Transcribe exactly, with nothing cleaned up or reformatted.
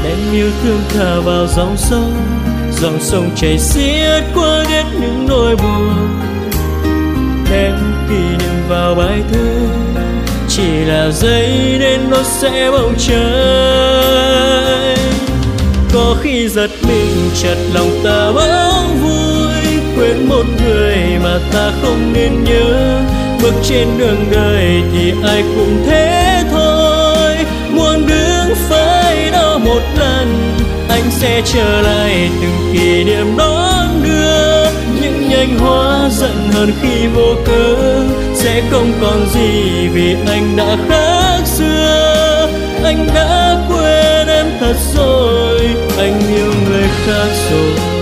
Em yêu thương thả vào dòng sông, dòng sông chảy xiết qua ghét những nỗi buồn. Đem kỷ niệm vào bài thơ, chỉ là giấy nên nó sẽ bỗng cháy. Có khi giật mình chợt lòng ta bỗng vui, quên một người mà ta không nên nhớ. Bước trên đường đời thì ai cũng thế thôi, muốn đứng phải đó một lần, anh sẽ trở lại từng kỷ niệm đón đưa. Những nhành hoa giận hờn khi vô cớ sẽ không còn gì vì anh đã khác xưa. Anh đã quên em thật rồi, anh yêu người khác rồi.